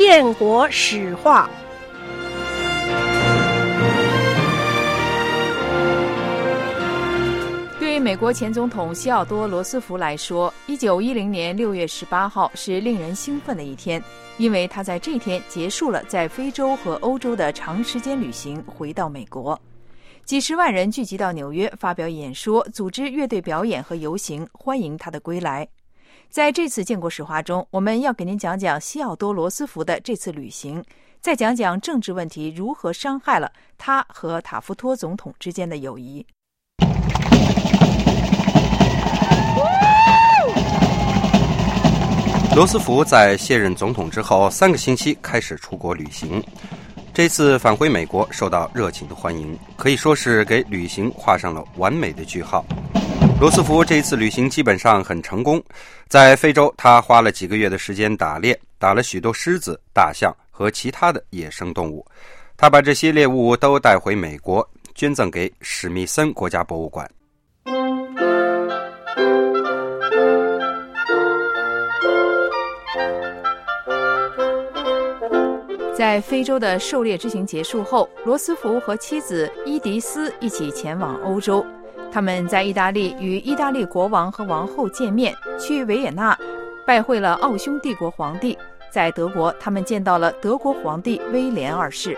建国史话。 对美国前总统西奥多·罗斯福来说，1910年6月18号是令人兴奋的一天，因为他在这天结束了在非洲和欧洲的长时间旅行，回到美国。几十万人聚集到纽约发表演说，组织乐队表演和游行，欢迎他的归来。在这次建国史话中，我们要给您讲讲西奥多·罗斯福的这次旅行，再讲讲政治问题如何伤害了他和塔夫托总统之间的友谊。 罗斯福在卸任总统之后3个星期开始出国旅行，这次返回美国受到热情的欢迎，可以说是给旅行画上了完美的句号。罗斯福这一次旅行基本上很成功，在非洲他花了几个月的时间打猎，打了许多狮子、大象和其他的野生动物，他把这些猎物都带回美国，捐赠给史密森国家博物馆。 在非洲的狩猎之行结束后，罗斯福和妻子伊迪丝一起前往欧洲。他们在意大利与意大利国王和王后见面，去维也纳拜会了奥匈帝国皇帝。在德国，他们见到了德国皇帝威廉二世。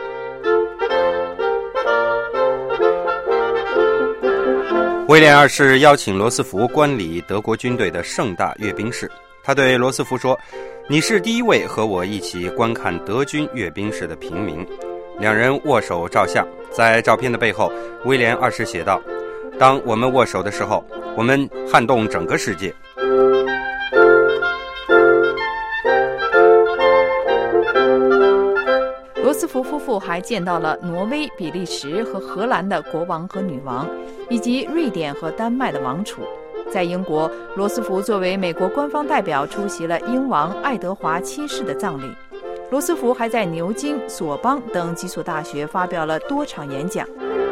威廉二世邀请罗斯福观礼德国军队的盛大阅兵式，他对罗斯福说：“你是第一位和我一起观看德军阅兵式的平民。”两人握手照相，在照片的背后，威廉二世写道：“当我们握手的时候，我们撼动整个世界。” 罗斯福夫妇还见到了挪威、比利时和荷兰的国王和女王，以及瑞典和丹麦的王储。在英国，罗斯福作为美国官方代表出席了英王爱德华七世的葬礼。罗斯福还在牛津、索邦等几所大学发表了多场演讲。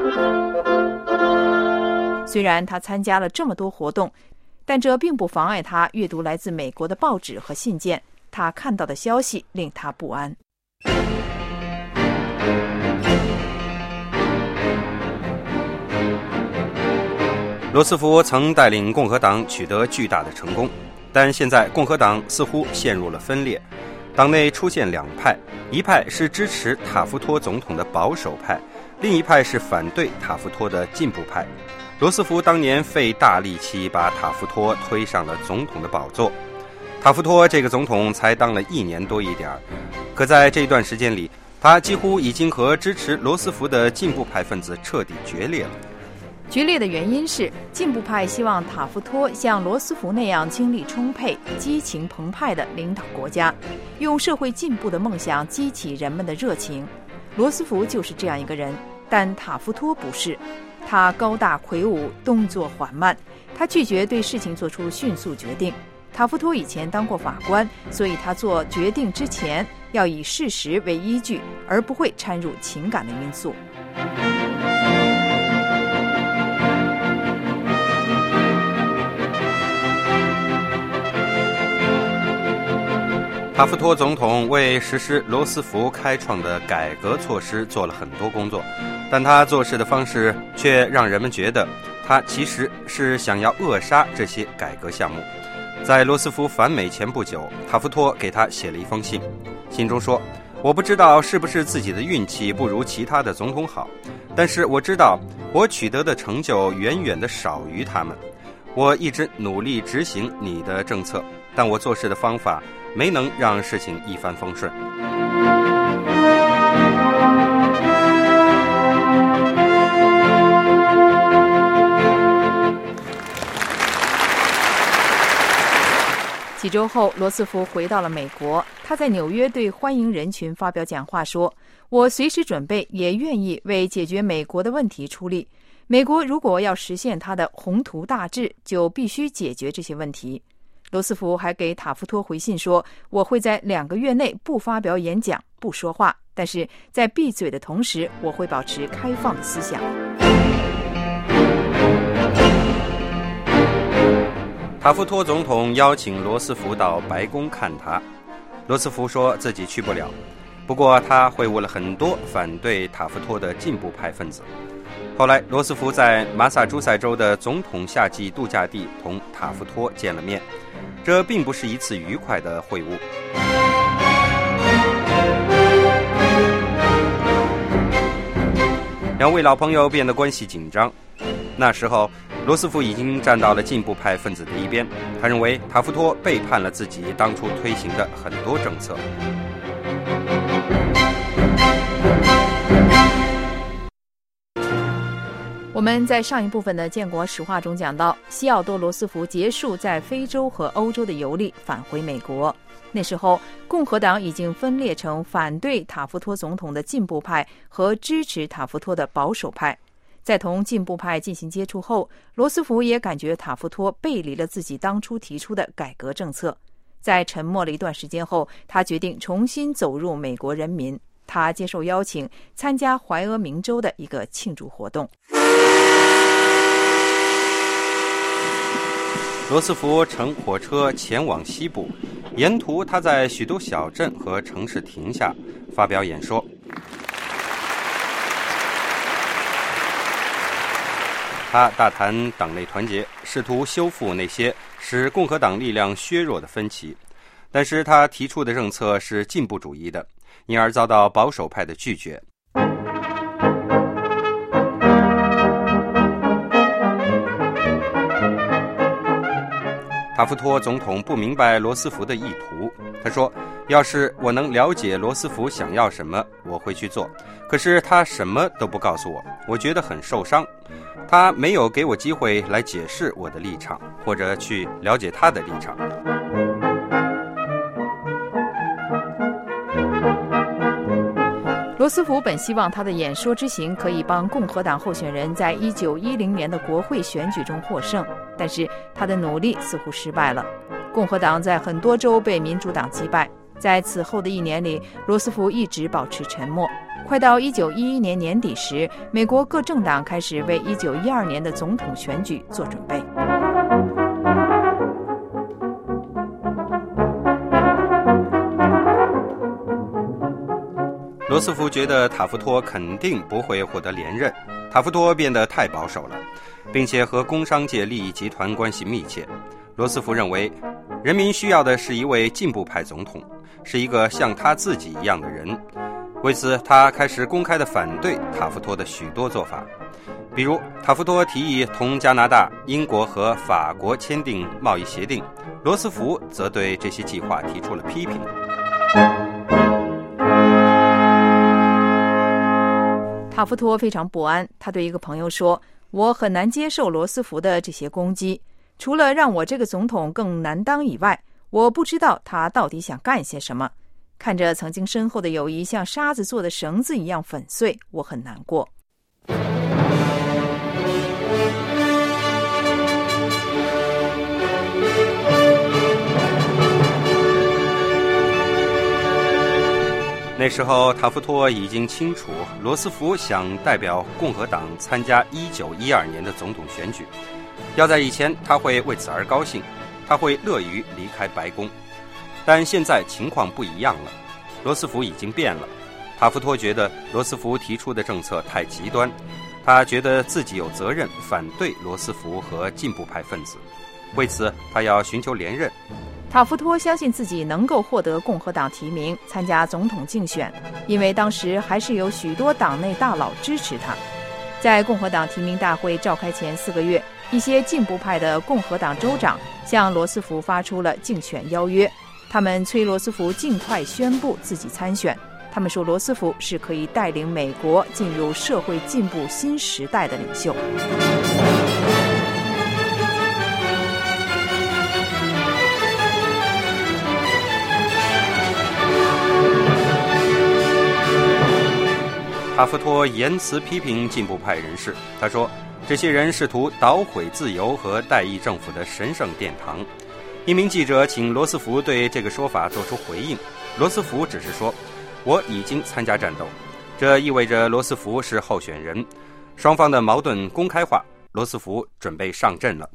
虽然他参加了这么多活动，但这并不妨碍他阅读来自美国的报纸和信件。他看到的消息令他不安。 罗斯福曾带领共和党取得巨大的成功，但现在共和党似乎陷入了分裂，党内出现两派，一派是支持塔夫托总统的保守派，另一派是反对塔夫托的进步派。罗斯福当年费大力气把塔夫托推上了总统的宝座，塔夫托这个总统才当了1年多一点，可在这段时间里，他几乎已经和支持罗斯福的进步派分子彻底决裂了。 决裂的原因是，进步派希望塔夫托像罗斯福那样精力充沛、激情澎湃地领导国家，用社会进步的梦想激起人们的热情。罗斯福就是这样一个人，但塔夫托不是。他高大魁梧，动作缓慢，他拒绝对事情做出迅速决定。塔夫托以前当过法官，所以他做决定之前要以事实为依据，而不会掺入情感的因素。 塔夫托总统为实施罗斯福开创的改革措施做了很多工作，但他做事的方式却让人们觉得他其实是想要扼杀这些改革项目。在罗斯福返美前不久，塔夫托给他写了一封信，信中说：“我不知道是不是自己的运气不如其他的总统好，但是我知道我取得的成就远远的少于他们。我一直努力执行你的政策，但我做事的方法没能让事情一帆风顺。” 几周后，罗斯福回到了美国。他在纽约对欢迎人群发表讲话说：“我随时准备，也愿意为解决美国的问题出力。美国如果要实现它的宏图大志，就必须解决这些问题。”罗斯福还给塔夫托回信说：“我会在2个月内不发表演讲，不说话，但是在闭嘴的同时，我会保持开放的思想。” 塔夫托总统邀请罗斯福到白宫看他。 罗斯福说自己去不了，不过他会晤了很多反对塔夫托的进步派分子。后来罗斯福在马萨诸塞州的总统夏季度假地同塔夫托见了面，这并不是一次愉快的会晤。两位老朋友变得关系紧张。那时候罗斯福已经站到了进步派分子的一边，他认为塔夫托背叛了自己当初推行的很多政策。 我们在上一部分的建国史话中讲到，西奥多·罗斯福结束在非洲和欧洲的游历，返回美国。那时候共和党已经分裂成反对塔夫托总统的进步派和支持塔夫托的保守派。在同进步派进行接触后，罗斯福也感觉塔夫托背离了自己当初提出的改革政策。在沉默了一段时间后，他决定重新走入美国人民。他接受邀请参加怀俄明州的一个庆祝活动。 罗斯福乘火车前往西部，沿途他在许多小镇和城市停下，发表演说。他大谈党内团结，试图修复那些使共和党力量削弱的分歧，但是他提出的政策是进步主义的，因而遭到保守派的拒绝。塔夫托总统不明白罗斯福的意图，他说，要是我能了解罗斯福想要什么，我会去做，可是他什么都不告诉我，我觉得很受伤。他没有给我机会来解释我的立场，或者去了解他的立场。 罗斯福本希望他的演说之行可以帮共和党候选人在1910年的国会选举中获胜，但是他的努力似乎失败了。共和党在很多州被民主党击败。在此后的一年里，罗斯福一直保持沉默。快到1911年年底时，美国各政党开始为1912年的总统选举做准备。 罗斯福觉得塔夫托肯定不会获得连任，塔夫托变得太保守了，并且和工商界利益集团关系密切。罗斯福认为，人民需要的是一位进步派总统，是一个像他自己一样的人。为此，他开始公开地反对塔夫托的许多做法，比如塔夫托提议同加拿大、英国和法国签订贸易协定，罗斯福则对这些计划提出了批评。 塔夫托非常不安，他对一个朋友说，我很难接受罗斯福的这些攻击，除了让我这个总统更难当以外，我不知道他到底想干些什么。看着曾经深厚的友谊像沙子做的绳子一样粉碎，我很难过。 那时候塔夫托已经清楚，罗斯福想代表共和党参加1912年的总统选举，要在以前他会为此而高兴，他会乐于离开白宫。但现在情况不一样了，罗斯福已经变了。塔夫托觉得罗斯福提出的政策太极端，他觉得自己有责任反对罗斯福和进步派分子，为此他要寻求连任。 塔夫托相信自己能够获得共和党提名参加总统竞选，因为当时还是有许多党内大佬支持他。在共和党提名大会召开前4个月，一些进步派的共和党州长向罗斯福发出了竞选邀约，他们催罗斯福尽快宣布自己参选。他们说罗斯福是可以带领美国进入社会进步新时代的领袖。 塔夫托严词批评进步派人士，他说，这些人试图捣毁自由和代议政府的神圣殿堂。一名记者请罗斯福对这个说法做出回应，罗斯福只是说，我已经参加战斗，这意味着罗斯福是候选人。双方的矛盾公开化，罗斯福准备上阵了。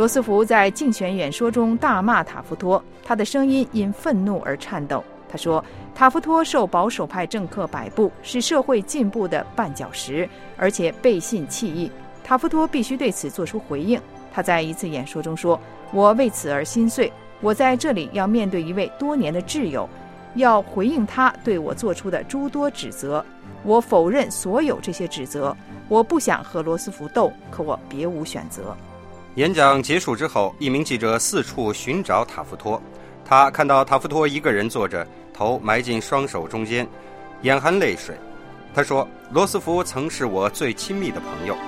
罗斯福在竞选演说中大骂塔夫托，他的声音因愤怒而颤抖。他说，塔夫托受保守派政客摆布，是社会进步的绊脚石，而且背信弃义。塔夫托必须对此做出回应。他在一次演说中说，我为此而心碎，我在这里要面对一位多年的挚友，要回应他对我做出的诸多指责。我否认所有这些指责，我不想和罗斯福斗，可我别无选择。 演讲结束之后，一名记者四处寻找塔夫托，他看到塔夫托一个人坐着，头埋进双手中间，眼含泪水。他说，罗斯福曾是我最亲密的朋友。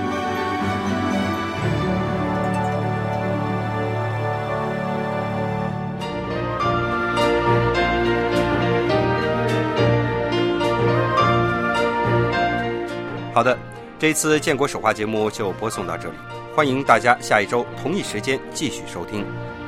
好的，这次建国手画节目就播送到这里，欢迎大家下一周同一时间继续收听。